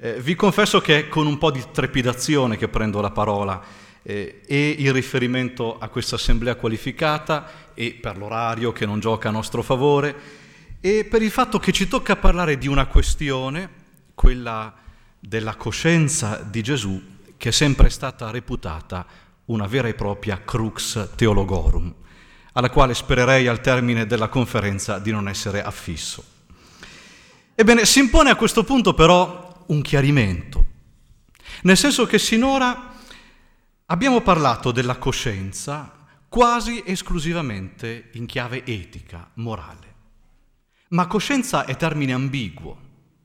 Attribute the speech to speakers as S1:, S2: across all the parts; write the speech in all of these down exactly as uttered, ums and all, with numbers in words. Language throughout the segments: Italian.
S1: Eh, vi confesso che è con un po' di trepidazione che prendo la parola eh, e il riferimento a questa assemblea qualificata e per l'orario che non gioca a nostro favore e per il fatto che ci tocca parlare di una questione, quella della coscienza di Gesù, che è sempre stata reputata una vera e propria crux theologorum, alla quale spererei al termine della conferenza di non essere affisso. Ebbene, si impone a questo punto però un chiarimento, nel senso che sinora abbiamo parlato della coscienza quasi esclusivamente in chiave etica, morale. Ma coscienza è termine ambiguo.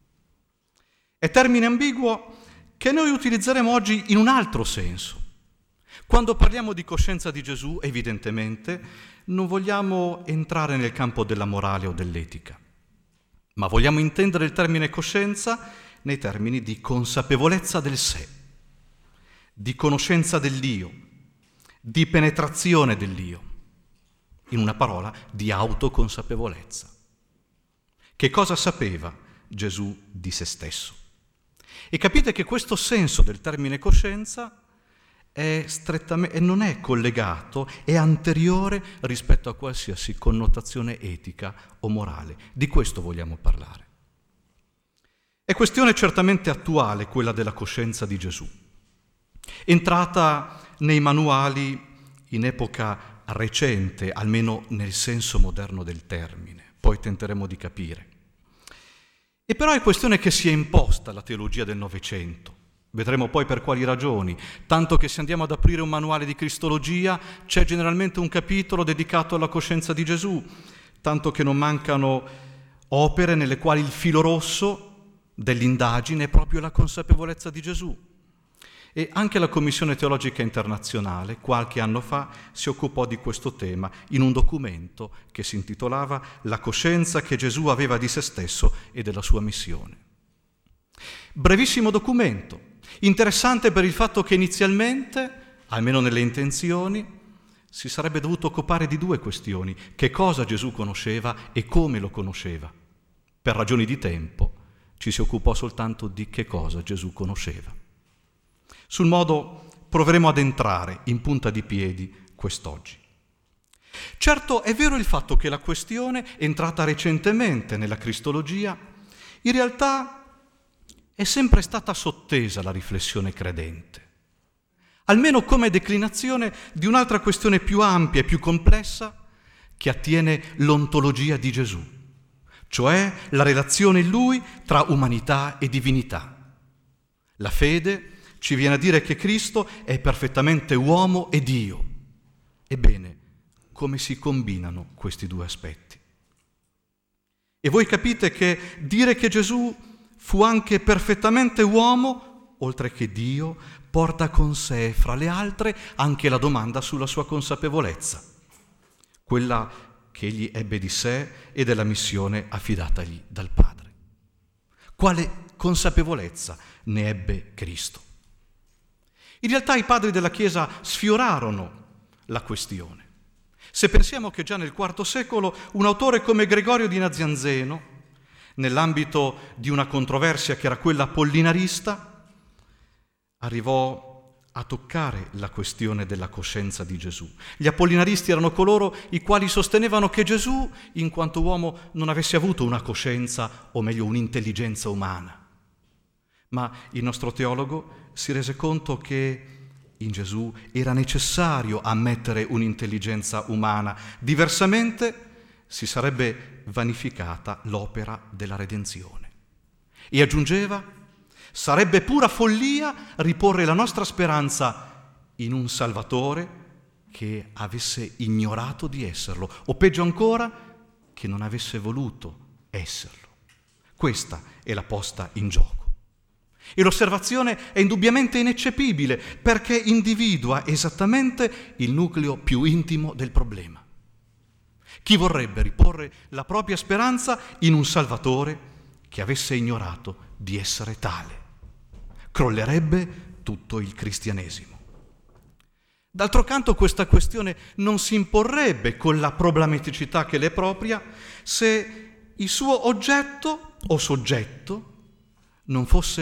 S1: È termine ambiguo che noi utilizzeremo oggi in un altro senso. Quando parliamo di coscienza di Gesù, evidentemente, non vogliamo entrare nel campo della morale o dell'etica, ma vogliamo intendere il termine coscienza nei termini di consapevolezza del sé, di conoscenza dell'io, di penetrazione dell'io, in una parola, di autoconsapevolezza. Che cosa sapeva Gesù di se stesso? E capite che questo senso del termine coscienza è strettamente, non è collegato, è anteriore rispetto a qualsiasi connotazione etica o morale. Di questo vogliamo parlare. È questione certamente attuale quella della coscienza di Gesù, entrata nei manuali in epoca recente, almeno nel senso moderno del termine, poi tenteremo di capire. E però è questione che si è imposta alla teologia del Novecento, vedremo poi per quali ragioni, tanto che se andiamo ad aprire un manuale di cristologia c'è generalmente un capitolo dedicato alla coscienza di Gesù, tanto che non mancano opere nelle quali il filo rosso dell'indagine è proprio la consapevolezza di Gesù. E anche la Commissione Teologica Internazionale qualche anno fa si occupò di questo tema in un documento che si intitolava La coscienza che Gesù aveva di se stesso e della sua missione. Brevissimo documento, interessante per il fatto che inizialmente, almeno nelle intenzioni, si sarebbe dovuto occupare di due questioni: che cosa Gesù conosceva e come lo conosceva. Per ragioni di tempo ci si occupò soltanto di che cosa Gesù conosceva. Sul modo proveremo ad entrare in punta di piedi quest'oggi. Certo, è vero il fatto che la questione, entrata recentemente nella cristologia, in realtà è sempre stata sottesa alla riflessione credente, almeno come declinazione di un'altra questione più ampia e più complessa che attiene l'ontologia di Gesù, cioè la relazione in Lui tra umanità e divinità. La fede ci viene a dire che Cristo è perfettamente uomo e Dio. Ebbene, come si combinano questi due aspetti? E voi capite che dire che Gesù fu anche perfettamente uomo, oltre che Dio, porta con sé, fra le altre, anche la domanda sulla sua consapevolezza, quella che egli ebbe di sé e della missione affidatagli dal Padre. Quale consapevolezza ne ebbe Cristo? In realtà i padri della Chiesa sfiorarono la questione. Se pensiamo che già nel quarto secolo un autore come Gregorio di Nazianzeno, nell'ambito di una controversia che era quella apollinarista, arrivò a toccare la questione della coscienza di Gesù. Gli apollinaristi erano coloro i quali sostenevano che Gesù, in quanto uomo, non avesse avuto una coscienza, o meglio un'intelligenza umana. Ma il nostro teologo si rese conto che in Gesù era necessario ammettere un'intelligenza umana, diversamente si sarebbe vanificata l'opera della redenzione. E aggiungeva: sarebbe pura follia riporre la nostra speranza in un Salvatore che avesse ignorato di esserlo, o peggio ancora, che non avesse voluto esserlo. Questa è la posta in gioco. E l'osservazione è indubbiamente ineccepibile, perché individua esattamente il nucleo più intimo del problema. Chi vorrebbe riporre la propria speranza in un Salvatore che avesse ignorato di essere tale? Crollerebbe tutto il cristianesimo. D'altro canto questa questione non si imporrebbe con la problematicità che le è propria se il suo oggetto o soggetto non fosse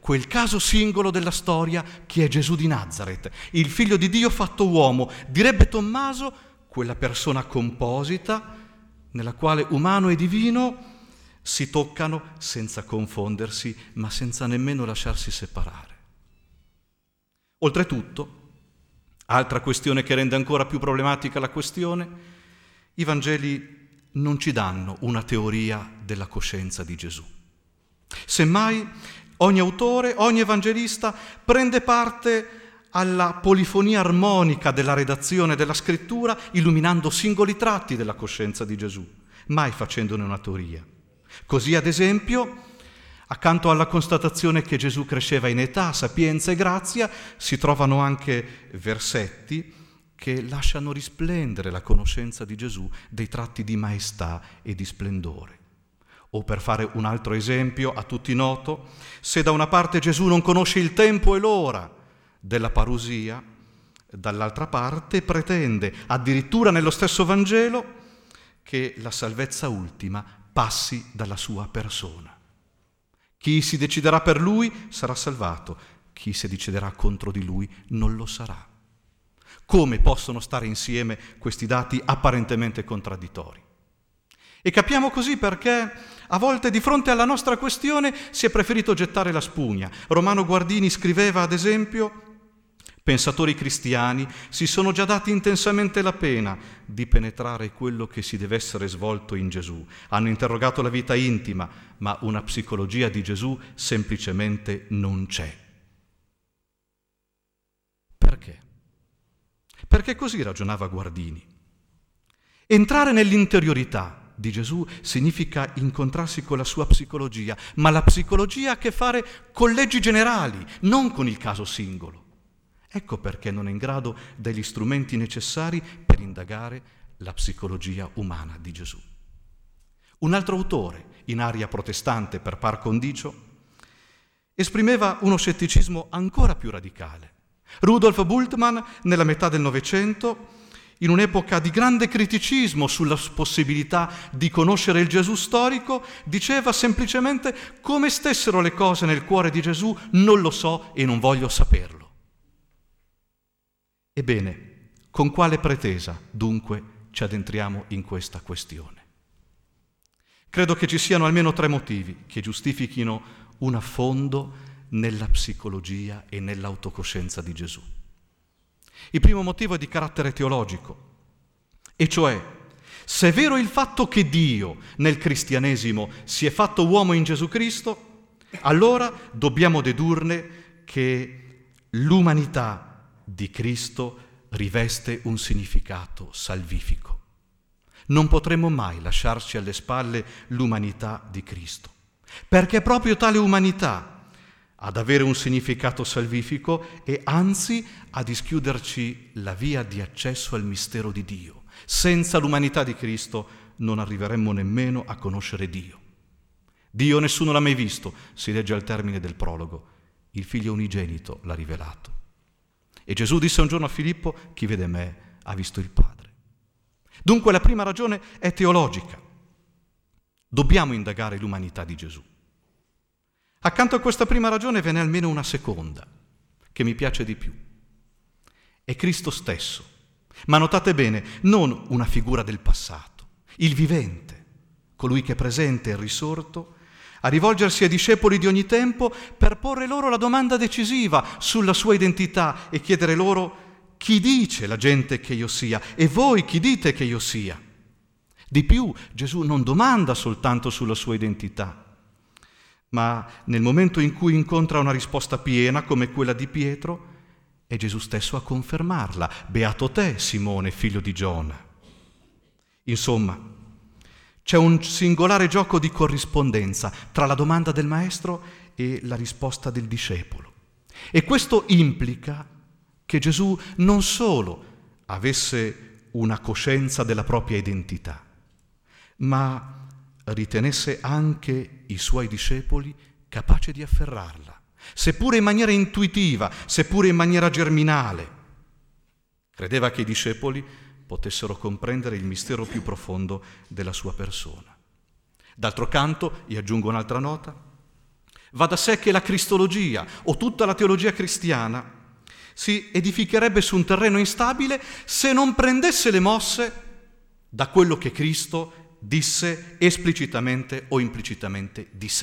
S1: quel caso singolo della storia che è Gesù di Nazaret, il figlio di Dio fatto uomo, direbbe Tommaso, quella persona composita nella quale umano e divino si toccano senza confondersi, ma senza nemmeno lasciarsi separare. Oltretutto, altra questione che rende ancora più problematica la questione, i Vangeli non ci danno una teoria della coscienza di Gesù. Semmai ogni autore, ogni evangelista prende parte alla polifonia armonica della redazione della scrittura, illuminando singoli tratti della coscienza di Gesù, mai facendone una teoria. Così, ad esempio, accanto alla constatazione che Gesù cresceva in età, sapienza e grazia, si trovano anche versetti che lasciano risplendere la conoscenza di Gesù dei tratti di maestà e di splendore. O, per fare un altro esempio a tutti noto, se da una parte Gesù non conosce il tempo e l'ora della parusia, dall'altra parte pretende, addirittura nello stesso Vangelo, che la salvezza ultima passi dalla sua persona. Chi si deciderà per lui sarà salvato, chi si deciderà contro di lui non lo sarà. Come possono stare insieme questi dati apparentemente contraddittori? E capiamo così perché a volte di fronte alla nostra questione si è preferito gettare la spugna. Romano Guardini scriveva, ad esempio: pensatori cristiani si sono già dati intensamente la pena di penetrare quello che si deve essere svolto in Gesù. Hanno interrogato la vita intima, ma una psicologia di Gesù semplicemente non c'è. Perché? Perché così ragionava Guardini. Entrare nell'interiorità di Gesù significa incontrarsi con la sua psicologia, ma la psicologia ha a che fare con leggi generali, non con il caso singolo. Ecco perché non è in grado degli strumenti necessari per indagare la psicologia umana di Gesù. Un altro autore, in aria protestante per par condicio, esprimeva uno scetticismo ancora più radicale. Rudolf Bultmann, nella metà del Novecento, in un'epoca di grande criticismo sulla possibilità di conoscere il Gesù storico, diceva semplicemente: come stessero le cose nel cuore di Gesù non lo so e non voglio saperlo. Ebbene, con quale pretesa, dunque, ci addentriamo in questa questione? Credo che ci siano almeno tre motivi che giustifichino un affondo nella psicologia e nell'autocoscienza di Gesù. Il primo motivo è di carattere teologico, e cioè, se è vero il fatto che Dio nel cristianesimo si è fatto uomo in Gesù Cristo, allora dobbiamo dedurne che l'umanità di Cristo riveste un significato salvifico. Non potremo mai lasciarci alle spalle l'umanità di Cristo, perché è proprio tale umanità ad avere un significato salvifico e anzi a dischiuderci la via di accesso al mistero di Dio. Senza l'umanità di Cristo non arriveremmo nemmeno a conoscere Dio. Dio nessuno l'ha mai visto, si legge al termine del prologo. Il Figlio unigenito l'ha rivelato. E Gesù disse un giorno a Filippo: chi vede me ha visto il Padre. Dunque la prima ragione è teologica. Dobbiamo indagare l'umanità di Gesù. Accanto a questa prima ragione ve n'è almeno una seconda, che mi piace di più. È Cristo stesso, ma notate bene, non una figura del passato, il vivente, colui che è presente e risorto, a rivolgersi ai discepoli di ogni tempo per porre loro la domanda decisiva sulla sua identità e chiedere loro: chi dice la gente che io sia? E voi chi dite che io sia? Di più, Gesù non domanda soltanto sulla sua identità, ma nel momento in cui incontra una risposta piena come quella di Pietro, è Gesù stesso a confermarla. Beato te, Simone, figlio di Giona. Insomma, c'è un singolare gioco di corrispondenza tra la domanda del maestro e la risposta del discepolo. E questo implica che Gesù non solo avesse una coscienza della propria identità, ma ritenesse anche i suoi discepoli capaci di afferrarla, seppure in maniera intuitiva, seppure in maniera germinale. Credeva che i discepoli potessero comprendere il mistero più profondo della sua persona. D'altro canto, e aggiungo un'altra nota, Va da sé che la cristologia o tutta la teologia cristiana si edificherebbe su un terreno instabile se non prendesse le mosse da quello che Cristo disse esplicitamente o implicitamente di sé.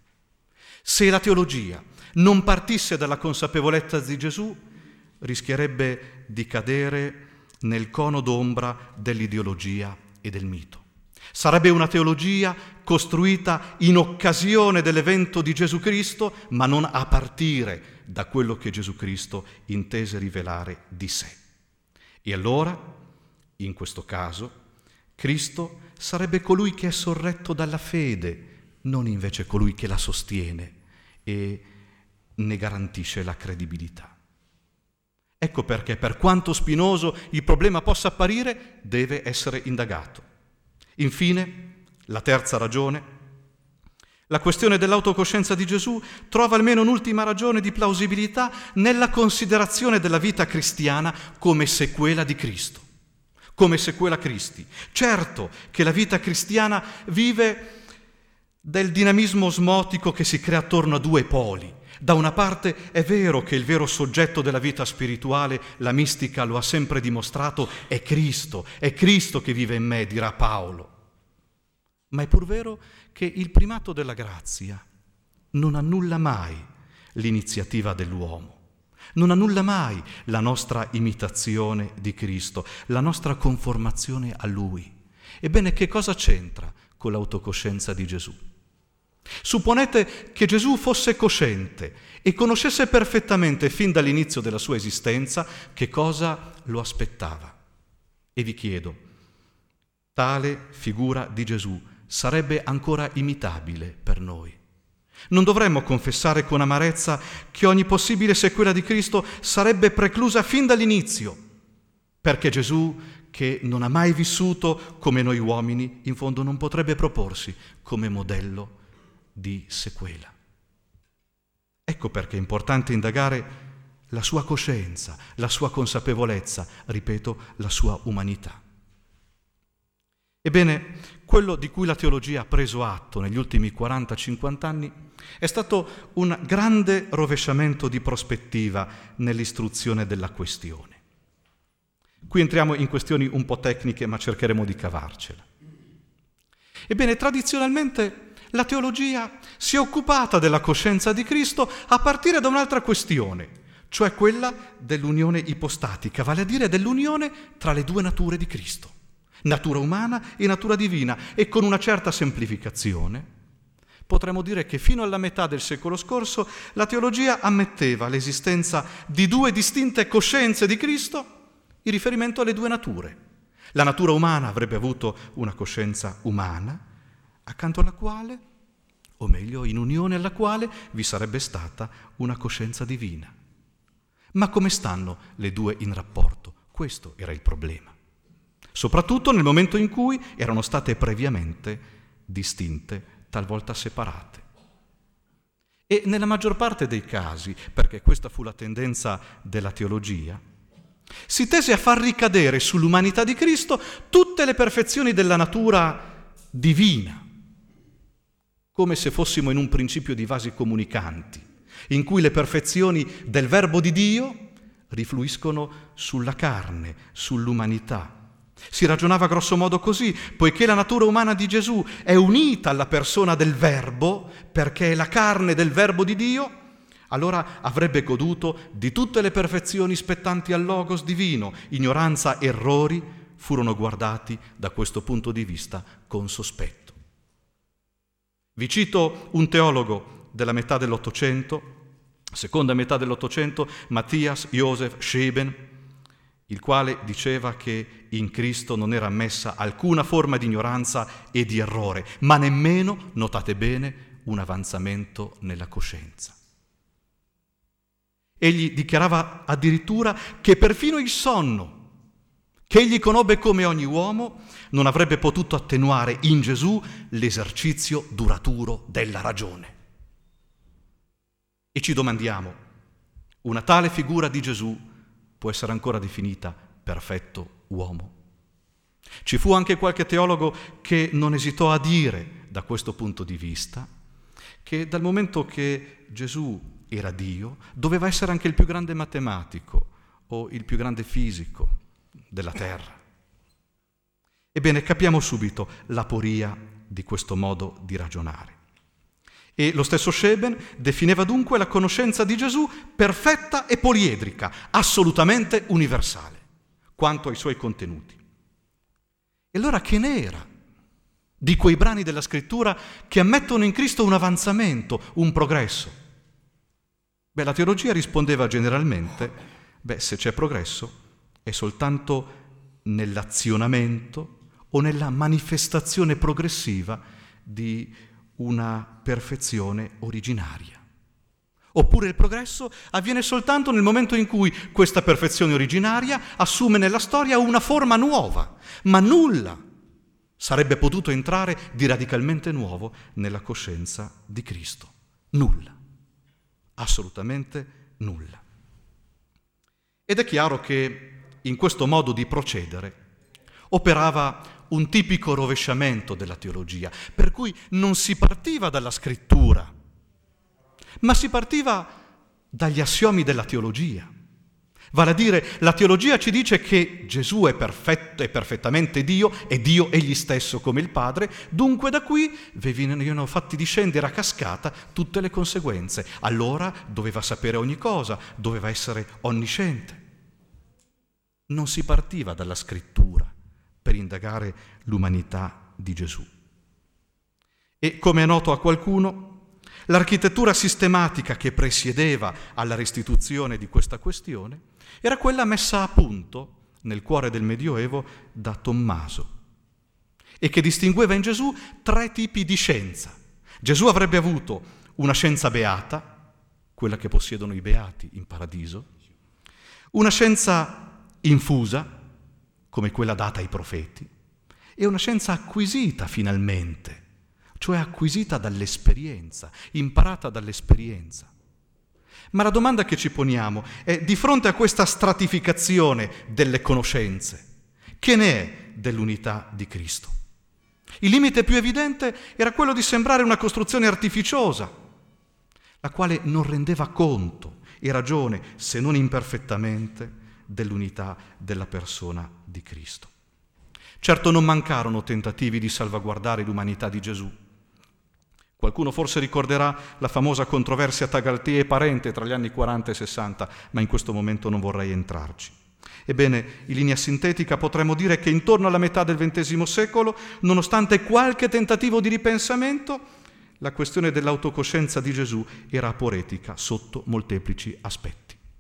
S1: Se la teologia non partisse dalla consapevolezza di Gesù, rischierebbe di cadere nel cono d'ombra dell'ideologia e del mito. Sarebbe una teologia costruita in occasione dell'evento di Gesù Cristo, ma non a partire da quello che Gesù Cristo intese rivelare di sé. E allora, in questo caso, Cristo sarebbe colui che è sorretto dalla fede, non invece colui che la sostiene e ne garantisce la credibilità. Ecco perché, per quanto spinoso il problema possa apparire, deve essere indagato. Infine, la terza ragione, la questione dell'autocoscienza di Gesù trova almeno un'ultima ragione di plausibilità nella considerazione della vita cristiana come sequela di Cristo, come sequela Christi. Certo che la vita cristiana vive del dinamismo osmotico che si crea attorno a due poli. Da una parte è vero che il vero soggetto della vita spirituale, la mistica lo ha sempre dimostrato, è Cristo, è Cristo che vive in me, dirà Paolo. Ma è pur vero che il primato della grazia non annulla mai l'iniziativa dell'uomo, non annulla mai la nostra imitazione di Cristo, la nostra conformazione a Lui. Ebbene, che cosa c'entra con l'autocoscienza di Gesù? Supponete che Gesù fosse cosciente e conoscesse perfettamente fin dall'inizio della sua esistenza che cosa lo aspettava. E vi chiedo, tale figura di Gesù sarebbe ancora imitabile per noi? Non dovremmo confessare con amarezza che ogni possibile sequela di Cristo sarebbe preclusa fin dall'inizio, perché Gesù, che non ha mai vissuto come noi uomini, in fondo non potrebbe proporsi come modello di sequela. Ecco perché è importante indagare la sua coscienza, la sua consapevolezza, ripeto, la sua umanità. Ebbene, quello di cui la teologia ha preso atto negli ultimi quaranta cinquanta anni è stato un grande rovesciamento di prospettiva nell'istruzione della questione. Qui entriamo in questioni un po' tecniche, ma cercheremo di cavarcela. Ebbene, tradizionalmente la teologia si è occupata della coscienza di Cristo a partire da un'altra questione, cioè quella dell'unione ipostatica, vale a dire dell'unione tra le due nature di Cristo, natura umana e natura divina, e con una certa semplificazione potremmo dire che fino alla metà del secolo scorso la teologia ammetteva l'esistenza di due distinte coscienze di Cristo in riferimento alle due nature. La natura umana avrebbe avuto una coscienza umana, accanto alla quale, o meglio, in unione alla quale, vi sarebbe stata una coscienza divina. Ma come stanno le due in rapporto? Questo era il problema. Soprattutto nel momento in cui erano state previamente distinte, talvolta separate. E nella maggior parte dei casi, perché questa fu la tendenza della teologia, si tese a far ricadere sull'umanità di Cristo tutte le perfezioni della natura divina, come se fossimo in un principio di vasi comunicanti, in cui le perfezioni del Verbo di Dio rifluiscono sulla carne, sull'umanità. Si ragionava grosso modo così: poiché la natura umana di Gesù è unita alla persona del Verbo, perché è la carne del Verbo di Dio, allora avrebbe goduto di tutte le perfezioni spettanti al Logos divino. Ignoranza, errori furono guardati da questo punto di vista con sospetto. Vi cito un teologo della metà dell'Ottocento, seconda metà dell'Ottocento, Matthias Joseph Scheben, il quale diceva che in Cristo non era ammessa alcuna forma di ignoranza e di errore, ma nemmeno, notate bene, un avanzamento nella coscienza. Egli dichiarava addirittura che perfino il sonno, che egli conobbe come ogni uomo, non avrebbe potuto attenuare in Gesù l'esercizio duraturo della ragione. E ci domandiamo, una tale figura di Gesù può essere ancora definita perfetto uomo? Ci fu anche qualche teologo che non esitò a dire, da questo punto di vista, che dal momento che Gesù era Dio, doveva essere anche il più grande matematico o il più grande fisico della terra. Ebbene, capiamo subito l'aporia di questo modo di ragionare. E lo stesso Scheben definiva dunque la conoscenza di Gesù perfetta e poliedrica, assolutamente universale, quanto ai suoi contenuti. E allora che ne era di quei brani della Scrittura che ammettono in Cristo un avanzamento, un progresso? Beh, la teologia rispondeva generalmente, beh, se c'è progresso è soltanto nell'azionamento o nella manifestazione progressiva di una perfezione originaria. Oppure il progresso avviene soltanto nel momento in cui questa perfezione originaria assume nella storia una forma nuova, ma nulla sarebbe potuto entrare di radicalmente nuovo nella coscienza di Cristo. Nulla, assolutamente nulla. Ed è chiaro che in questo modo di procedere operava un tipico rovesciamento della teologia, per cui non si partiva dalla scrittura, ma si partiva dagli assiomi della teologia. Vale a dire, la teologia ci dice che Gesù è perfetto, è perfettamente Dio, è Dio egli stesso come il Padre, dunque da qui vi venivano fatti discendere a cascata tutte le conseguenze. Allora doveva sapere ogni cosa, doveva essere onnisciente. Non si partiva dalla scrittura per indagare l'umanità di Gesù. E, come è noto a qualcuno, l'architettura sistematica che presiedeva alla restituzione di questa questione era quella messa a punto nel cuore del Medioevo da Tommaso e che distingueva in Gesù tre tipi di scienza. Gesù avrebbe avuto una scienza beata, quella che possiedono i beati in paradiso, una scienza infusa, come quella data ai profeti, e una scienza acquisita finalmente, cioè acquisita dall'esperienza, imparata dall'esperienza. Ma la domanda che ci poniamo è, di fronte a questa stratificazione delle conoscenze, che ne è dell'unità di Cristo? Il limite più evidente era quello di sembrare una costruzione artificiosa, la quale non rendeva conto e ragione, se non imperfettamente, dell'unità della persona di Cristo. Certo, non mancarono tentativi di salvaguardare l'umanità di Gesù. Qualcuno forse ricorderà la famosa controversia Tagaltea e Parente tra gli anni quaranta e sessanta, ma in questo momento non vorrei entrarci. Ebbene, in linea sintetica potremmo dire che intorno alla metà del ventesimo secolo, nonostante qualche tentativo di ripensamento, la questione dell'autocoscienza di Gesù era aporetica sotto molteplici aspetti.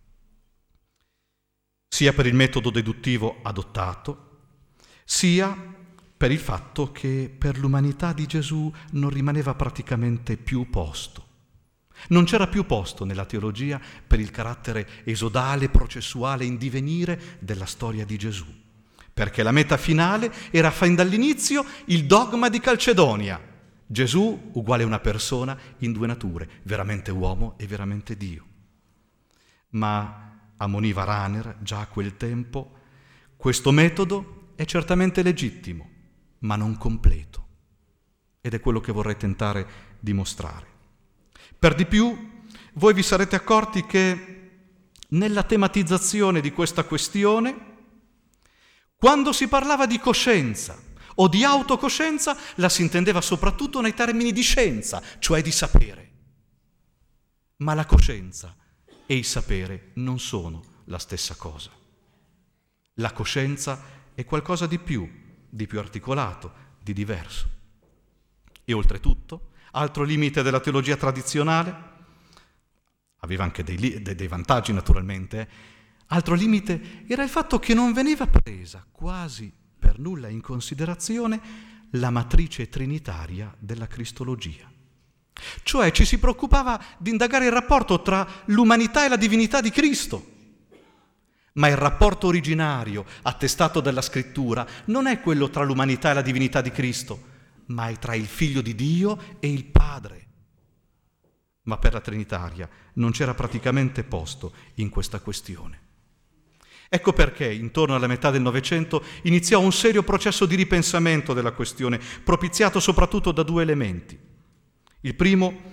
S1: Sia per il metodo deduttivo adottato, sia per il fatto che per l'umanità di Gesù non rimaneva praticamente più posto. Non c'era più posto nella teologia per il carattere esodale, processuale, in divenire della storia di Gesù, perché la meta finale era fin dall'inizio il dogma di Calcedonia: Gesù uguale una persona in due nature, veramente uomo e veramente Dio. Ma ammoniva Rahner già a quel tempo, questo metodo è certamente legittimo, ma non completo. Ed è quello che vorrei tentare di mostrare. Per di più, voi vi sarete accorti che nella tematizzazione di questa questione, quando si parlava di coscienza o di autocoscienza, la si intendeva soprattutto nei termini di scienza, cioè di sapere. Ma la coscienza e il sapere non sono la stessa cosa. La coscienza è qualcosa di più, di più articolato, di diverso. E oltretutto, altro limite della teologia tradizionale, aveva anche dei, dei, dei vantaggi naturalmente, eh? Altro limite era il fatto che non veniva presa quasi per nulla in considerazione la matrice trinitaria della cristologia. Cioè ci si preoccupava di indagare il rapporto tra l'umanità e la divinità di Cristo. Ma il rapporto originario, attestato dalla Scrittura, non è quello tra l'umanità e la divinità di Cristo, ma è tra il Figlio di Dio e il Padre. Ma per la Trinitaria non c'era praticamente posto in questa questione. Ecco perché, intorno alla metà del Novecento, iniziò un serio processo di ripensamento della questione, propiziato soprattutto da due elementi. Il primo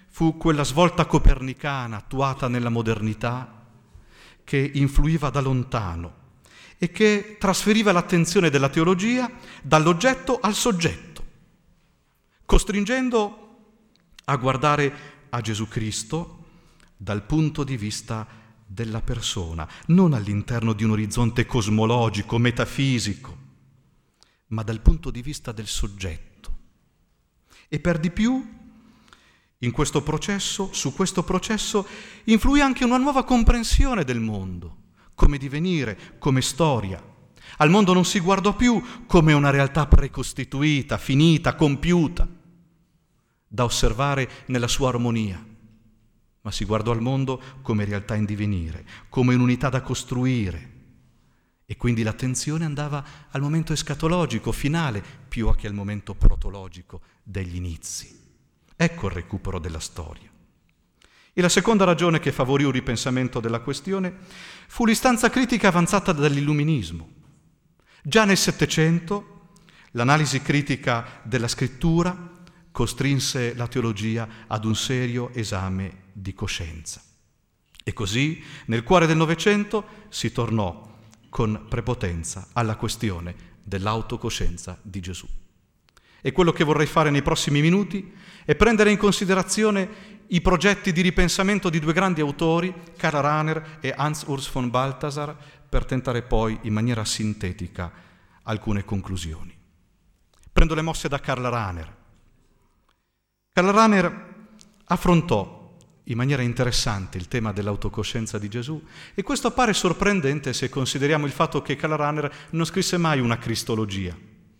S1: fu quella svolta copernicana attuata nella modernità che influiva da lontano e che trasferiva l'attenzione della teologia dall'oggetto al soggetto, costringendo a guardare a Gesù Cristo dal punto di vista della persona, non all'interno di un orizzonte cosmologico, metafisico, ma dal punto di vista del soggetto. E per di più, in questo processo, su questo processo, influì anche una nuova comprensione del mondo, come divenire, come storia. Al mondo non si guardò più come una realtà precostituita, finita, compiuta, da osservare nella sua armonia, ma si guardò al mondo come realtà in divenire, come un'unità da costruire. E quindi l'attenzione andava al momento escatologico, finale, più che al momento protologico degli inizi. Ecco il recupero della storia. E la seconda ragione che favorì un ripensamento della questione fu l'istanza critica avanzata dall'illuminismo. Già nel Settecento l'analisi critica della scrittura costrinse la teologia ad un serio esame di coscienza. E così, nel cuore del Novecento, si tornò con prepotenza alla questione dell'autocoscienza di Gesù. E quello che vorrei fare nei prossimi minuti è prendere in considerazione i progetti di ripensamento di due grandi autori, Karl Rahner e Hans Urs von Balthasar, per tentare poi in maniera sintetica alcune conclusioni. Prendo le mosse da Karl Rahner. Karl Rahner affrontò in maniera interessante il tema dell'autocoscienza di Gesù, e questo appare sorprendente se consideriamo il fatto che Karl Rahner non scrisse mai una cristologia,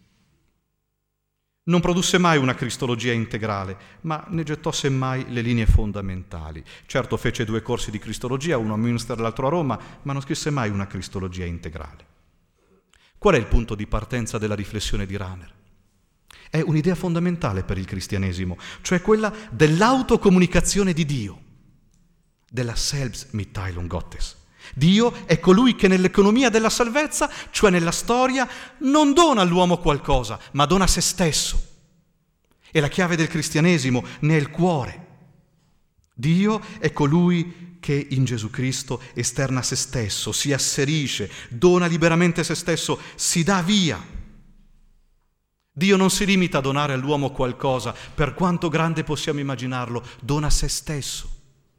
S1: non produsse mai una cristologia integrale, ma ne gettò semmai le linee fondamentali. Certo fece due corsi di cristologia, uno a Münster e l'altro a Roma, ma non scrisse mai una cristologia integrale. Qual è il punto di partenza della riflessione di Rahner? È un'idea fondamentale per il cristianesimo, cioè quella dell'autocomunicazione di Dio, della Selbstmitteilung Gottes. Dio è colui che nell'economia della salvezza, cioè nella storia, non dona all'uomo qualcosa, ma dona se stesso. E la chiave del cristianesimo ne è il cuore. Dio è colui che in Gesù Cristo esterna se stesso, si asserisce, dona liberamente se stesso, si dà via. Dio non si limita a donare all'uomo qualcosa, per quanto grande possiamo immaginarlo, dona se stesso.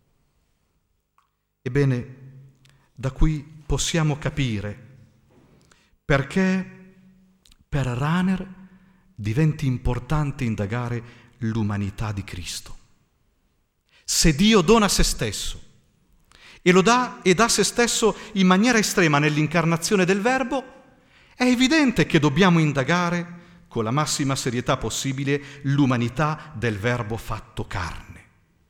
S1: Ebbene, da qui possiamo capire perché per Rahner diventi importante indagare l'umanità di Cristo. Se Dio dona se stesso e lo dà e dà se stesso in maniera estrema nell'incarnazione del Verbo, è evidente che dobbiamo indagare con la massima serietà possibile l'umanità del Verbo fatto carne.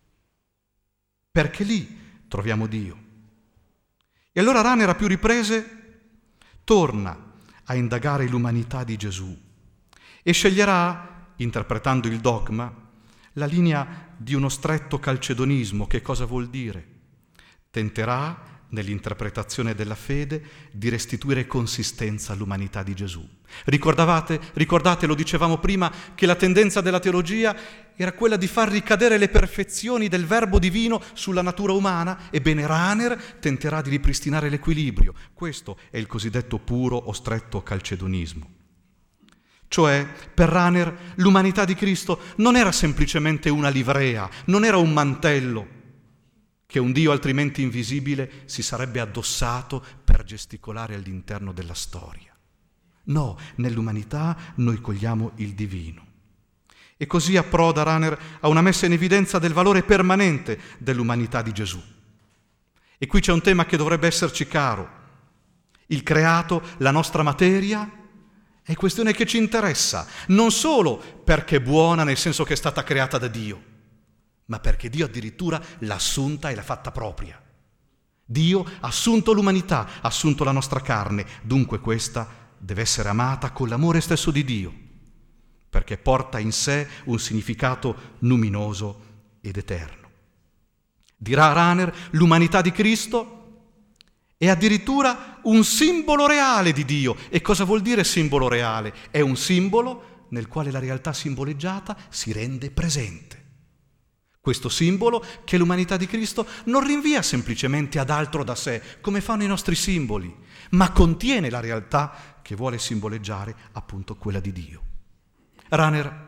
S1: Perché lì troviamo Dio. E allora Rahner a più riprese torna a indagare l'umanità di Gesù e sceglierà, interpretando il dogma, la linea di uno stretto calcedonismo. Che cosa vuol dire? Tenterà, nell'interpretazione della fede, di restituire consistenza all'umanità di Gesù. Ricordavate, ricordate, lo dicevamo prima, che la tendenza della teologia era quella di far ricadere le perfezioni del Verbo divino sulla natura umana. Ebbene, Rahner tenterà di ripristinare l'equilibrio. Questo è il cosiddetto puro o stretto calcedonismo. Cioè, per Rahner, l'umanità di Cristo non era semplicemente una livrea, non era un mantello che un Dio altrimenti invisibile si sarebbe addossato per gesticolare all'interno della storia. No, nell'umanità noi cogliamo il divino. E così approda Rahner a una messa in evidenza del valore permanente dell'umanità di Gesù. E qui c'è un tema che dovrebbe esserci caro. Il creato, la nostra materia, è questione che ci interessa, non solo perché è buona nel senso che è stata creata da Dio, ma perché Dio addirittura l'ha assunta e l'ha fatta propria. Dio ha assunto l'umanità, ha assunto la nostra carne, dunque questa deve essere amata con l'amore stesso di Dio, perché porta in sé un significato luminoso ed eterno. Dirà Rahner, l'umanità di Cristo è addirittura un simbolo reale di Dio. E cosa vuol dire simbolo reale? È un simbolo nel quale la realtà simboleggiata si rende presente. Questo simbolo che l'umanità di Cristo non rinvia semplicemente ad altro da sé, come fanno i nostri simboli, ma contiene la realtà che vuole simboleggiare appunto quella di Dio. Rahner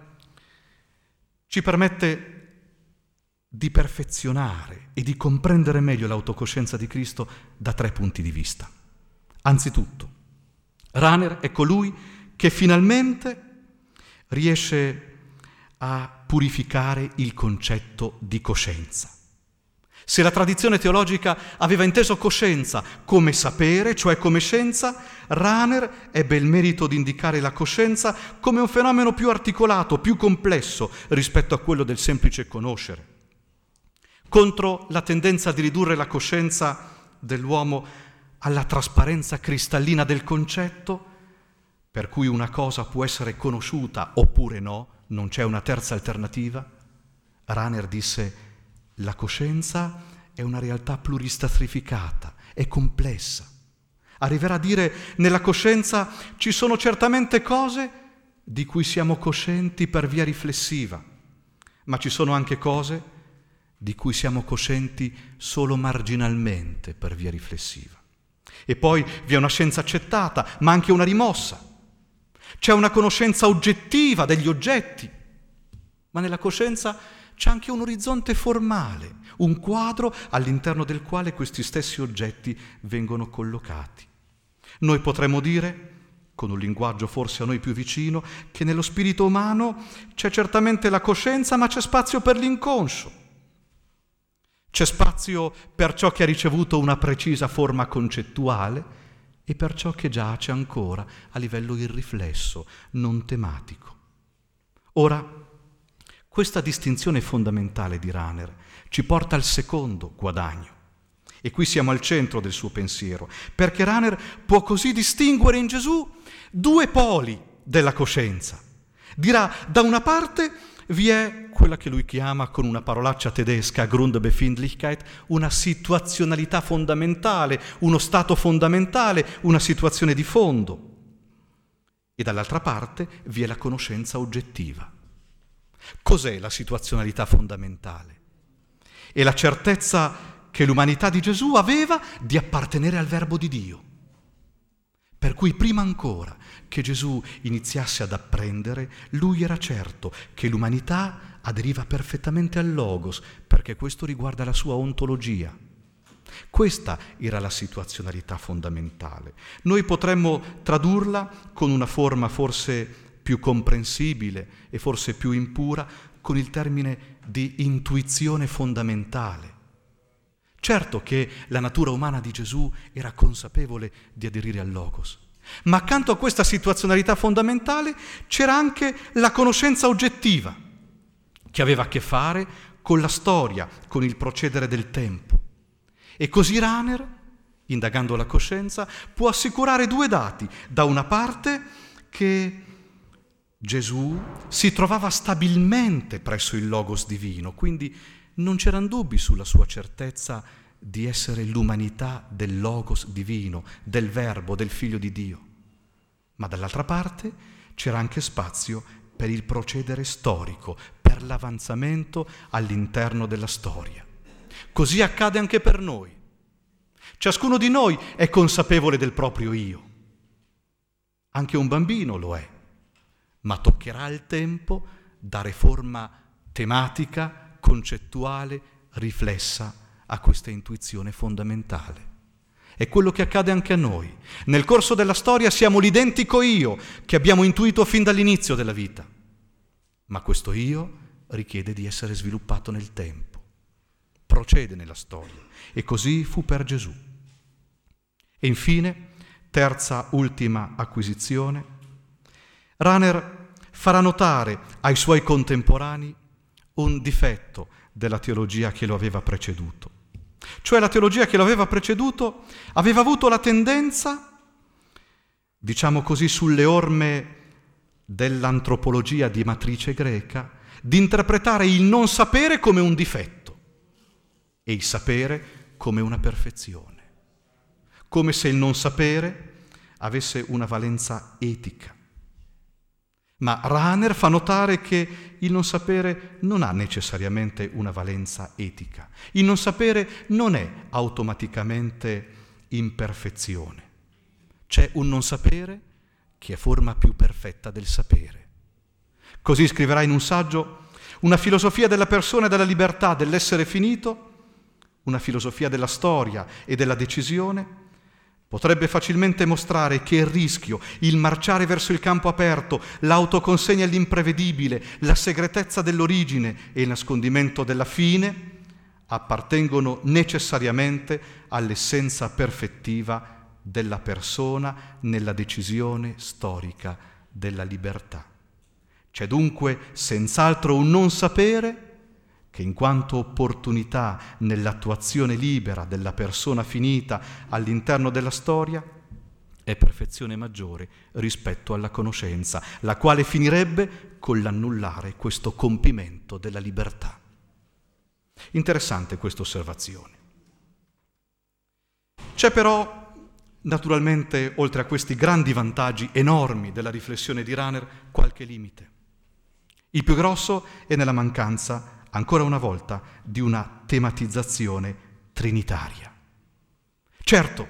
S1: ci permette di perfezionare e di comprendere meglio l'autocoscienza di Cristo da tre punti di vista. Anzitutto, Rahner è colui che finalmente riesce a purificare il concetto di coscienza. Se la tradizione teologica aveva inteso coscienza come sapere, cioè come scienza, Rahner ebbe il merito di indicare la coscienza come un fenomeno più articolato, più complesso rispetto a quello del semplice conoscere. Contro la tendenza di ridurre la coscienza dell'uomo alla trasparenza cristallina del concetto, per cui una cosa può essere conosciuta oppure no, non c'è una terza alternativa, Rahner disse: la coscienza è una realtà pluristratificata, è complessa. Arriverà a dire: nella coscienza ci sono certamente cose di cui siamo coscienti per via riflessiva, ma ci sono anche cose di cui siamo coscienti solo marginalmente per via riflessiva. E poi vi è una scienza accettata, ma anche una rimossa. C'è una conoscenza oggettiva degli oggetti, ma nella coscienza c'è anche un orizzonte formale, un quadro all'interno del quale questi stessi oggetti vengono collocati. Noi potremmo dire, con un linguaggio forse a noi più vicino, che nello spirito umano c'è certamente la coscienza, ma c'è spazio per l'inconscio. C'è spazio per ciò che ha ricevuto una precisa forma concettuale e per ciò che giace ancora a livello irriflesso, non tematico. Ora, questa distinzione fondamentale di Rahner ci porta al secondo guadagno. E qui siamo al centro del suo pensiero, perché Rahner può così distinguere in Gesù due poli della coscienza. Dirà, da una parte vi è quella che lui chiama con una parolaccia tedesca, Grundbefindlichkeit, una situazionalità fondamentale, uno stato fondamentale, una situazione di fondo. E dall'altra parte vi è la conoscenza oggettiva. Cos'è la situazionalità fondamentale? È la certezza che l'umanità di Gesù aveva di appartenere al Verbo di Dio. Per cui prima ancora che Gesù iniziasse ad apprendere, lui era certo che l'umanità aderiva perfettamente al Logos, perché questo riguarda la sua ontologia. Questa era la situazionalità fondamentale. Noi potremmo tradurla con una forma forse più comprensibile e forse più impura, con il termine di intuizione fondamentale. Certo che la natura umana di Gesù era consapevole di aderire al Logos, ma accanto a questa situazionalità fondamentale c'era anche la conoscenza oggettiva, che aveva a che fare con la storia, con il procedere del tempo. E così Rahner, indagando la coscienza, può assicurare due dati. Da una parte che Gesù si trovava stabilmente presso il Logos divino, quindi non c'erano dubbi sulla sua certezza di essere l'umanità del Logos divino, del Verbo, del Figlio di Dio. Ma dall'altra parte c'era anche spazio per il procedere storico, per l'avanzamento all'interno della storia. Così accade anche per noi. Ciascuno di noi è consapevole del proprio io. Anche un bambino lo è, ma toccherà al tempo dare forma tematica, concettuale, riflessa a questa intuizione fondamentale. È quello che accade anche a noi. Nel corso della storia siamo l'identico io che abbiamo intuito fin dall'inizio della vita, ma questo io richiede di essere sviluppato nel tempo, procede nella storia, e così fu per Gesù. E infine, terza, ultima acquisizione, Rahner farà notare ai suoi contemporanei un difetto della teologia che lo aveva preceduto. Cioè la teologia che lo aveva preceduto aveva avuto la tendenza, diciamo così, sulle orme dell'antropologia di matrice greca, di interpretare il non sapere come un difetto e il sapere come una perfezione, come se il non sapere avesse una valenza etica. Ma Rahner fa notare che il non sapere non ha necessariamente una valenza etica. Il non sapere non è automaticamente imperfezione. C'è un non sapere che è forma più perfetta del sapere. Così scriverà in un saggio: una filosofia della persona e della libertà, dell'essere finito, una filosofia della storia e della decisione, potrebbe facilmente mostrare che il rischio, il marciare verso il campo aperto, l'autoconsegna all'imprevedibile, la segretezza dell'origine e il nascondimento della fine appartengono necessariamente all'essenza perfettiva della persona nella decisione storica della libertà. C'è dunque senz'altro un non sapere che in quanto opportunità nell'attuazione libera della persona finita all'interno della storia è perfezione maggiore rispetto alla conoscenza, la quale finirebbe con l'annullare questo compimento della libertà. Interessante questa osservazione. C'è però, naturalmente, oltre a questi grandi vantaggi enormi della riflessione di Rahner, qualche limite. Il più grosso è nella mancanza, ancora una volta, di una tematizzazione trinitaria. Certo,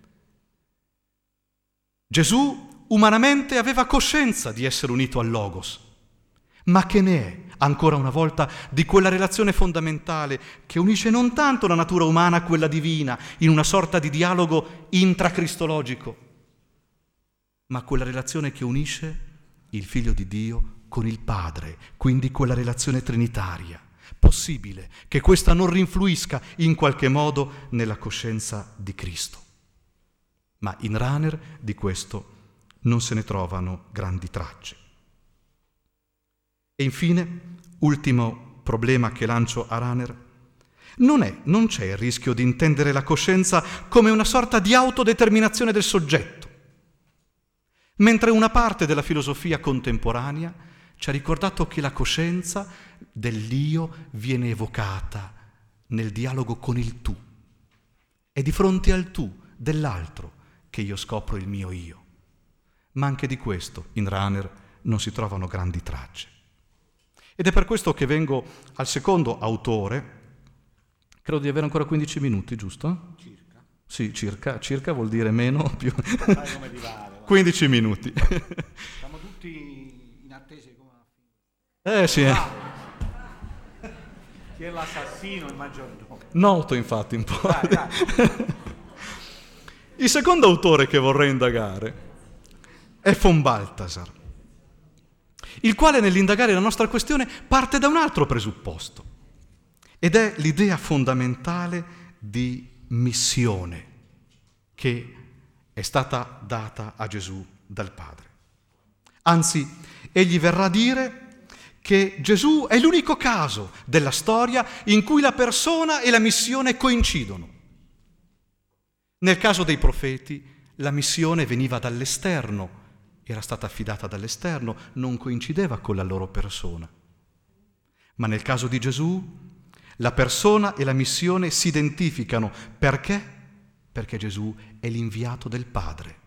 S1: Gesù umanamente aveva coscienza di essere unito al Logos, ma che ne è, ancora una volta, di quella relazione fondamentale che unisce non tanto la natura umana a quella divina, in una sorta di dialogo intracristologico, ma quella relazione che unisce il Figlio di Dio con il Padre, quindi quella relazione trinitaria. Possibile che questa non rinfluisca in qualche modo nella coscienza di Cristo. Ma in Rahner di questo non se ne trovano grandi tracce. E infine, ultimo problema che lancio a Rahner, non è, non c'è il rischio di intendere la coscienza come una sorta di autodeterminazione del soggetto, mentre una parte della filosofia contemporanea ci ha ricordato che la coscienza dell'io viene evocata nel dialogo con il tu. È di fronte al tu dell'altro che io scopro il mio io. Ma anche di questo in Rahner non si trovano grandi tracce. Ed è per questo che vengo al secondo autore. Credo di avere ancora quindici minuti, giusto?
S2: Circa.
S1: Sì, circa. Circa vuol dire meno, più.
S2: Sai come ti pare,
S1: quindici minuti.
S2: Siamo tutti in attesa di come...
S1: Eh sì.
S2: Ah. Chi è l'assassino, il maggiordomo?
S1: Noto infatti un po'.
S2: Dai, dai.
S1: Il secondo autore che vorrei indagare è von Balthasar, il quale nell'indagare la nostra questione parte da un altro presupposto, ed è l'idea fondamentale di missione che è stata data a Gesù dal Padre. Anzi, egli verrà a dire che Gesù è l'unico caso della storia in cui la persona e la missione coincidono. Nel caso dei profeti, la missione veniva dall'esterno, era stata affidata dall'esterno, non coincideva con la loro persona. Ma nel caso di Gesù, la persona e la missione si identificano. Perché? Perché Gesù è l'inviato del Padre.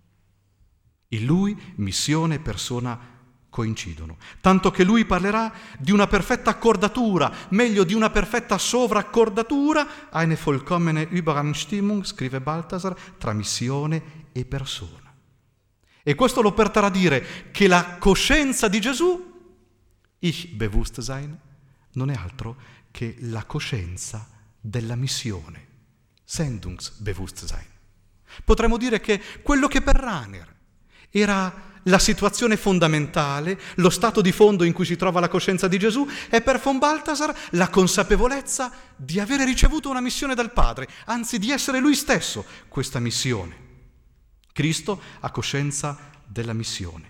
S1: In lui, missione e persona coincidono, tanto che lui parlerà di una perfetta accordatura, meglio di una perfetta sovraaccordatura, eine vollkommene Übereinstimmung, scrive Balthasar, tra missione e persona. E questo lo porterà a dire che la coscienza di Gesù, Ich Bewusstsein, non è altro che la coscienza della missione, Sendungsbewusstsein. Potremmo dire che quello che per Rahner era la situazione fondamentale, lo stato di fondo in cui si trova la coscienza di Gesù, è per von Balthasar la consapevolezza di avere ricevuto una missione dal Padre, anzi di essere lui stesso questa missione. Cristo ha coscienza della missione.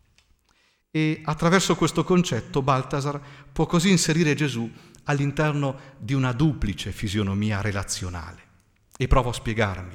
S1: E attraverso questo concetto Balthasar può così inserire Gesù all'interno di una duplice fisionomia relazionale. E provo a spiegarmi.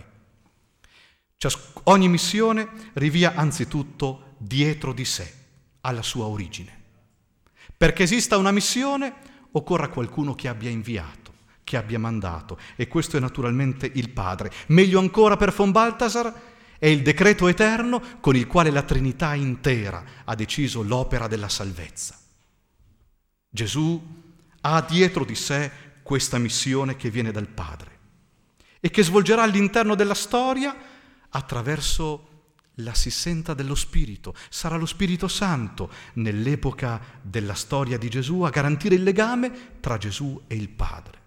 S1: Ciasc- ogni missione rivia anzitutto dietro di sé, alla sua origine. Perché esista una missione, occorra qualcuno che abbia inviato, che abbia mandato, e questo è naturalmente il Padre. Meglio ancora per von Balthasar, È il decreto eterno con il quale la Trinità intera ha deciso l'opera della salvezza. Gesù ha dietro di sé questa missione che viene dal Padre e che svolgerà all'interno della storia attraverso l'assistenza dello Spirito. Sarà lo Spirito Santo nell'epoca della storia di Gesù a garantire il legame tra Gesù e il Padre.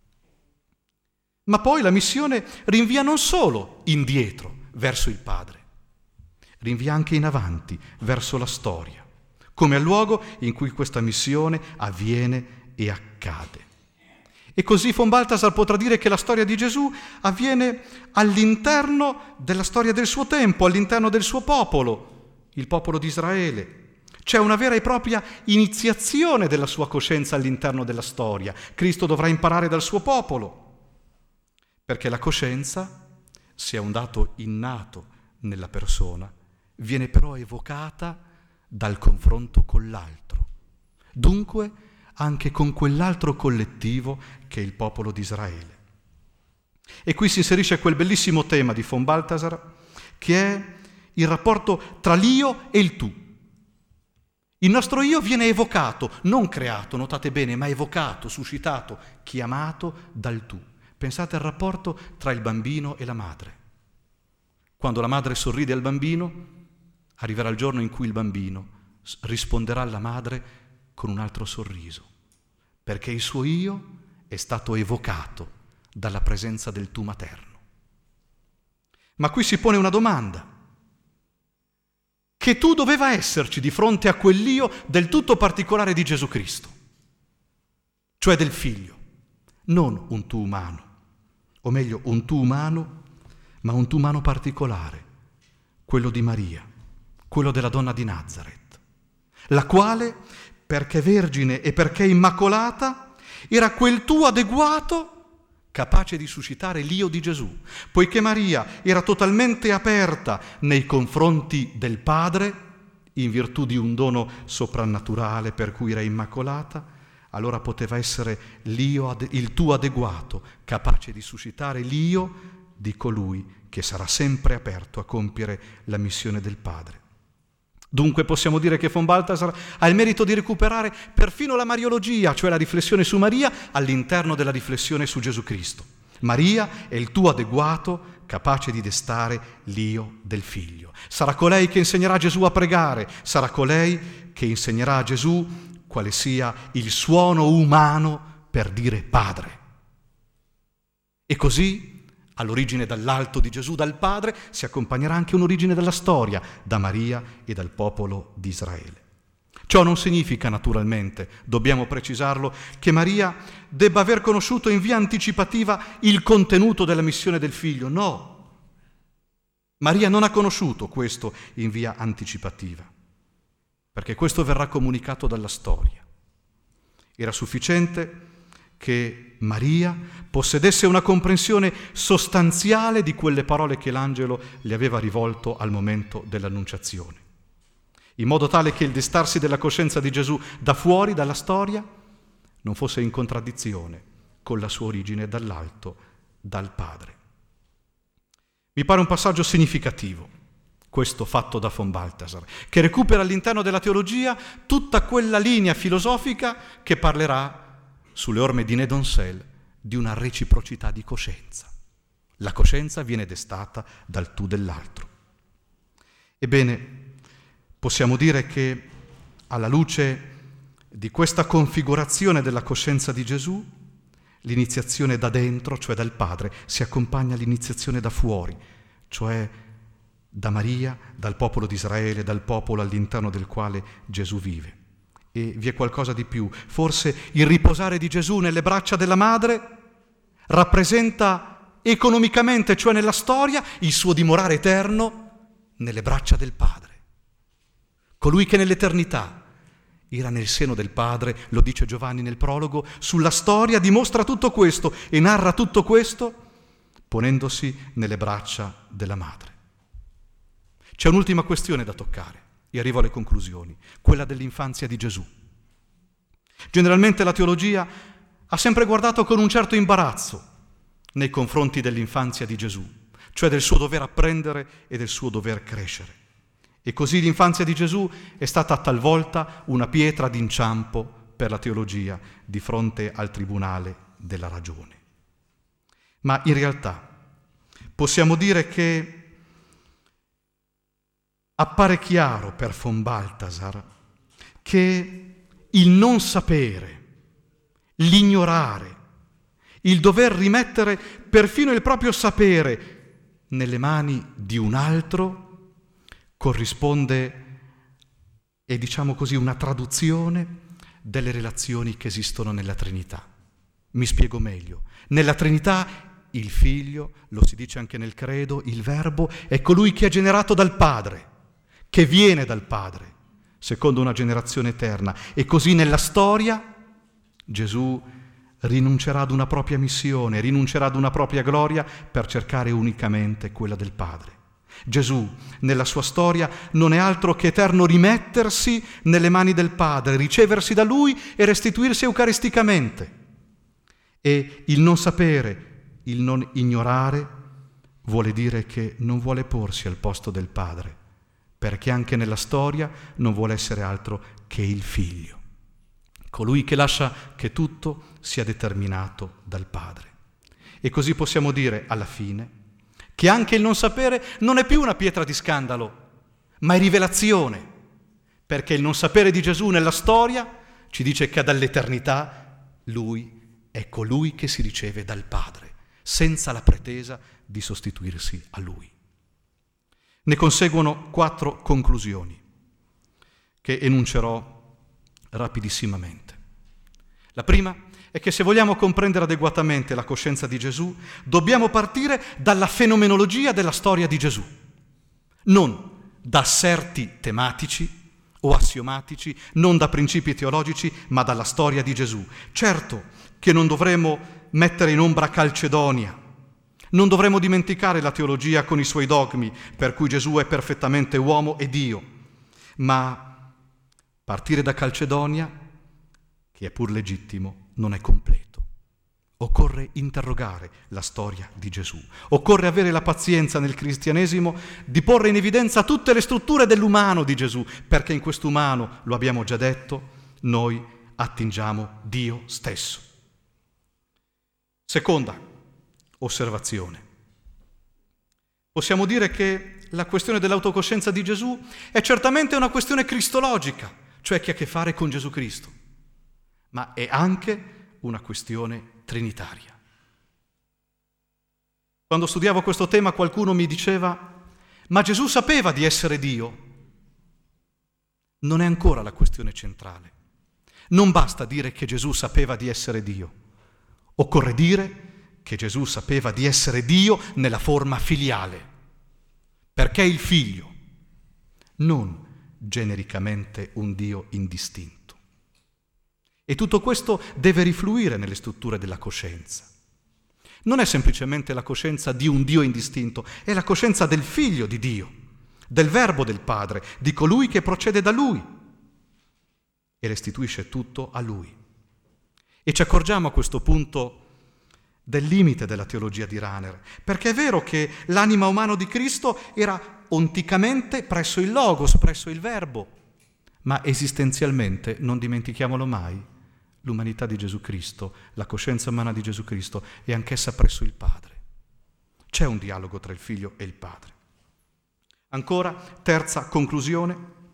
S1: Ma poi la missione rinvia non solo indietro verso il Padre, rinvia anche in avanti verso la storia, come al luogo in cui questa missione avviene e accade. E così von Balthasar potrà dire che la storia di Gesù avviene all'interno della storia del suo tempo, all'interno del suo popolo, il popolo di Israele. C'è una vera e propria iniziazione della sua coscienza all'interno della storia. Cristo dovrà imparare dal suo popolo, perché la coscienza, se è un dato innato nella persona, viene però evocata dal confronto con l'altro. Dunque, anche con quell'altro collettivo che è il popolo di Israele. E qui si inserisce quel bellissimo tema di von Balthasar, che è il rapporto tra l'io e il tu. Il nostro io viene evocato, non creato, notate bene, ma evocato, suscitato, chiamato dal tu. Pensate al rapporto tra il bambino e la madre. Quando la madre sorride al bambino, arriverà il giorno in cui il bambino risponderà alla madre con un altro sorriso, perché il suo io è stato evocato dalla presenza del tu materno. Ma qui si pone una domanda. Che tu doveva esserci di fronte a quell'io del tutto particolare di Gesù Cristo, cioè del figlio, non un tu umano, o meglio un tu umano, ma un tu umano particolare, quello di Maria, quello della donna di Nazaret, la quale, perché vergine e perché immacolata, era quel tu adeguato capace di suscitare l'io di Gesù, poiché Maria era totalmente aperta nei confronti del Padre, in virtù di un dono soprannaturale per cui era immacolata, allora poteva essere l'io, il tu adeguato, capace di suscitare l'io di colui che sarà sempre aperto a compiere la missione del Padre. Dunque possiamo dire che von Balthasar ha il merito di recuperare perfino la mariologia, cioè la riflessione su Maria, all'interno della riflessione su Gesù Cristo. Maria è il tu adeguato, capace di destare l'io del Figlio. Sarà colei che insegnerà Gesù a pregare, sarà colei che insegnerà a Gesù quale sia il suono umano per dire Padre. E così, all'origine dall'alto di Gesù, dal Padre, si accompagnerà anche un'origine della storia, da Maria e dal popolo di Israele. Ciò non significa, naturalmente, dobbiamo precisarlo, che Maria debba aver conosciuto in via anticipativa il contenuto della missione del Figlio. No. Maria non ha conosciuto questo in via anticipativa, perché questo verrà comunicato dalla storia. Era sufficiente che Maria possedesse una comprensione sostanziale di quelle parole che l'angelo le aveva rivolto al momento dell'annunciazione, in modo tale che il destarsi della coscienza di Gesù da fuori, dalla storia, non fosse in contraddizione con la sua origine dall'alto, dal Padre. Mi pare un passaggio significativo, questo fatto da von Balthasar, che recupera all'interno della teologia tutta quella linea filosofica che parlerà sulle orme di Nedonsel di una reciprocità di coscienza. La coscienza viene destata dal tu dell'altro. Ebbene, possiamo dire che alla luce di questa configurazione della coscienza di Gesù, l'iniziazione da dentro, cioè dal Padre, si accompagna all'iniziazione da fuori, cioè da Maria, dal popolo di Israele, dal popolo all'interno del quale Gesù vive. E vi è qualcosa di più. Forse il riposare di Gesù nelle braccia della madre rappresenta economicamente, cioè nella storia, il suo dimorare eterno nelle braccia del Padre. Colui che nell'eternità era nel seno del Padre, lo dice Giovanni nel prologo, sulla storia dimostra tutto questo e narra tutto questo ponendosi nelle braccia della madre. C'è un'ultima questione da toccare e arrivo alle conclusioni, quella dell'infanzia di Gesù. Generalmente la teologia ha sempre guardato con un certo imbarazzo nei confronti dell'infanzia di Gesù, cioè del suo dover apprendere e del suo dover crescere. E così l'infanzia di Gesù è stata talvolta una pietra d'inciampo per la teologia di fronte al tribunale della ragione. Ma in realtà possiamo dire che appare chiaro per von Balthasar che il non sapere, l'ignorare, il dover rimettere perfino il proprio sapere nelle mani di un altro corrisponde, è diciamo così, una traduzione delle relazioni che esistono nella Trinità. Mi spiego meglio. Nella Trinità il Figlio, lo si dice anche nel Credo, il Verbo è colui che è generato dal Padre, che viene dal Padre, secondo una generazione eterna. E così nella storia Gesù rinuncerà ad una propria missione, rinuncerà ad una propria gloria per cercare unicamente quella del Padre. Gesù, nella sua storia, non è altro che eterno rimettersi nelle mani del Padre, riceversi da Lui e restituirsi eucaristicamente. E il non sapere, il non ignorare, vuole dire che non vuole porsi al posto del Padre, perché anche nella storia non vuole essere altro che il Figlio, colui che lascia che tutto sia determinato dal Padre. E così possiamo dire, alla fine, che anche il non sapere non è più una pietra di scandalo, ma è rivelazione, perché il non sapere di Gesù nella storia ci dice che dall'eternità Lui è colui che si riceve dal Padre, senza la pretesa di sostituirsi a Lui. Ne conseguono quattro conclusioni che enuncerò rapidissimamente. La prima è che se vogliamo comprendere adeguatamente la coscienza di Gesù, dobbiamo partire dalla fenomenologia della storia di Gesù, non da asserti tematici o assiomatici, non da principi teologici, ma dalla storia di Gesù. Certo che non dovremo mettere in ombra Calcedonia, non dovremo dimenticare la teologia con i suoi dogmi, per cui Gesù è perfettamente uomo e Dio, ma partire da Calcedonia, che è pur legittimo, non è completo. Occorre interrogare la storia di Gesù. Occorre avere la pazienza nel cristianesimo di porre in evidenza tutte le strutture dell'umano di Gesù, perché in quest'umano, lo abbiamo già detto, noi attingiamo Dio stesso. Seconda osservazione. Possiamo dire che la questione dell'autocoscienza di Gesù è certamente una questione cristologica, cioè che ha a che fare con Gesù Cristo, ma è anche una questione trinitaria. Quando studiavo questo tema qualcuno mi diceva: ma Gesù sapeva di essere Dio? Non è ancora la questione centrale. Non basta dire che Gesù sapeva di essere Dio. Occorre dire che Gesù sapeva di essere Dio nella forma filiale, perché è il Figlio, non genericamente un Dio indistinto. E tutto questo deve rifluire nelle strutture della coscienza. Non è semplicemente la coscienza di un Dio indistinto, è la coscienza del Figlio di Dio, del Verbo del Padre, di colui che procede da Lui e restituisce tutto a Lui. E ci accorgiamo a questo punto del limite della teologia di Rahner, perché è vero che l'anima umana di Cristo era onticamente presso il Logos, presso il Verbo, ma esistenzialmente, non dimentichiamolo mai, l'umanità di Gesù Cristo, la coscienza umana di Gesù Cristo è anch'essa presso il Padre. C'è un dialogo tra il Figlio e il Padre. Ancora, terza conclusione,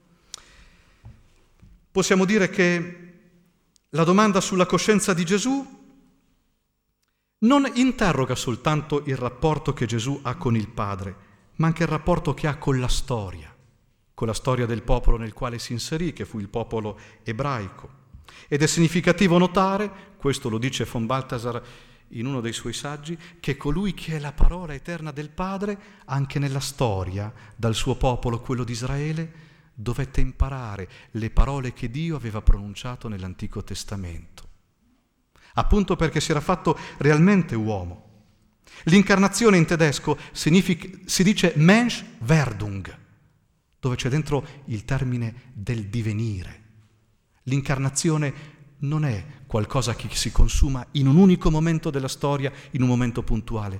S1: possiamo dire che la domanda sulla coscienza di Gesù non interroga soltanto il rapporto che Gesù ha con il Padre, ma anche il rapporto che ha con la storia, con la storia del popolo nel quale si inserì, che fu il popolo ebraico. Ed è significativo notare, questo lo dice von Balthasar in uno dei suoi saggi, che colui che è la parola eterna del Padre, anche nella storia, dal suo popolo, quello di Israele, dovette imparare le parole che Dio aveva pronunciato nell'Antico Testamento. Appunto perché si era fatto realmente uomo. L'incarnazione in tedesco significa, si dice Menschwerdung, dove c'è dentro il termine del divenire. L'incarnazione non è qualcosa che si consuma in un unico momento della storia, in un momento puntuale, ma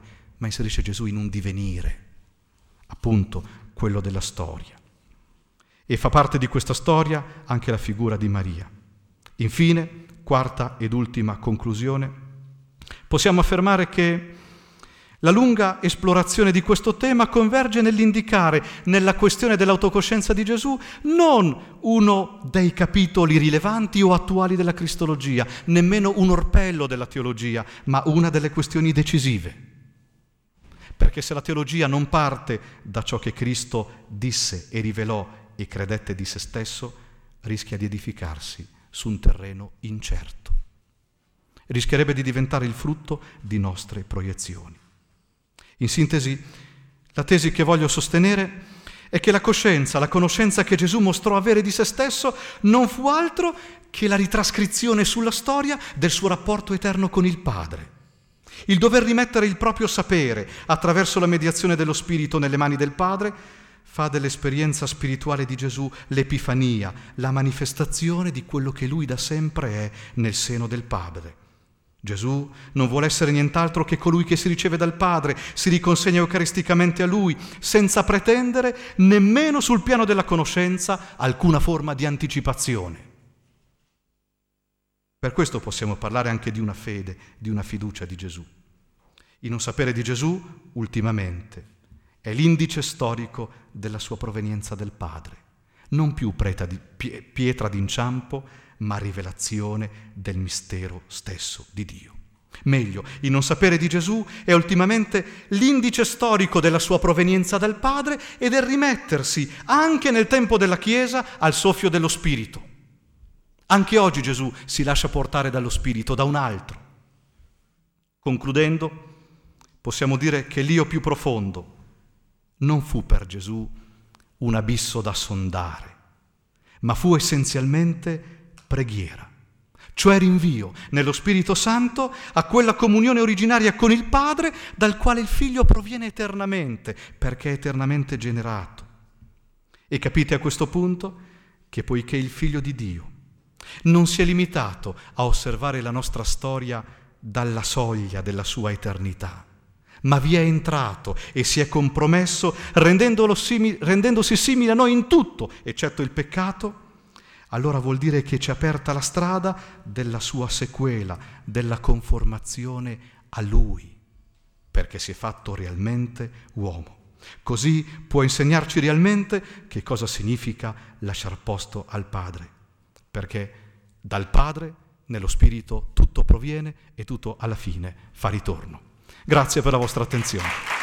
S1: ma inserisce Gesù in un divenire, appunto quello della storia. E fa parte di questa storia anche la figura di Maria. Infine, quarta ed ultima conclusione, possiamo affermare che la lunga esplorazione di questo tema converge nell'indicare nella questione dell'autocoscienza di Gesù non uno dei capitoli rilevanti o attuali della cristologia, nemmeno un orpello della teologia, ma una delle questioni decisive. Perché se la teologia non parte da ciò che Cristo disse e rivelò e credette di se stesso, rischia di edificarsi su un terreno incerto. Rischierebbe di diventare il frutto di nostre proiezioni. In sintesi, la tesi che voglio sostenere è che la coscienza, la conoscenza che Gesù mostrò avere di se stesso non fu altro che la ritrascrizione sulla storia del suo rapporto eterno con il Padre. Il dover rimettere il proprio sapere attraverso la mediazione dello Spirito nelle mani del Padre fa dell'esperienza spirituale di Gesù l'epifania, la manifestazione di quello che Lui da sempre è nel seno del Padre. Gesù non vuole essere nient'altro che colui che si riceve dal Padre, si riconsegna eucaristicamente a Lui, senza pretendere nemmeno sul piano della conoscenza alcuna forma di anticipazione. Per questo possiamo parlare anche di una fede, di una fiducia di Gesù. Il non sapere di Gesù, ultimamente, è l'indice storico della sua provenienza del Padre, non più di, pietra d'inciampo, ma rivelazione del mistero stesso di Dio. Meglio, il non sapere di Gesù è ultimamente l'indice storico della sua provenienza dal Padre e del rimettersi, anche nel tempo della Chiesa, al soffio dello Spirito. Anche oggi Gesù si lascia portare dallo Spirito, da un altro. Concludendo, possiamo dire che l'io più profondo non fu per Gesù un abisso da sondare, ma fu essenzialmente preghiera, cioè rinvio nello Spirito Santo a quella comunione originaria con il Padre dal quale il Figlio proviene eternamente, perché è eternamente generato. E capite a questo punto che poiché il Figlio di Dio non si è limitato a osservare la nostra storia dalla soglia della sua eternità, ma vi è entrato e si è compromesso rendendolo simile, rendendosi simile a noi in tutto, eccetto il peccato, allora vuol dire che ci è aperta la strada della sua sequela, della conformazione a Lui, perché si è fatto realmente uomo. Così può insegnarci realmente che cosa significa lasciar posto al Padre, perché dal Padre, nello Spirito, tutto proviene e tutto alla fine fa ritorno. Grazie per la vostra attenzione.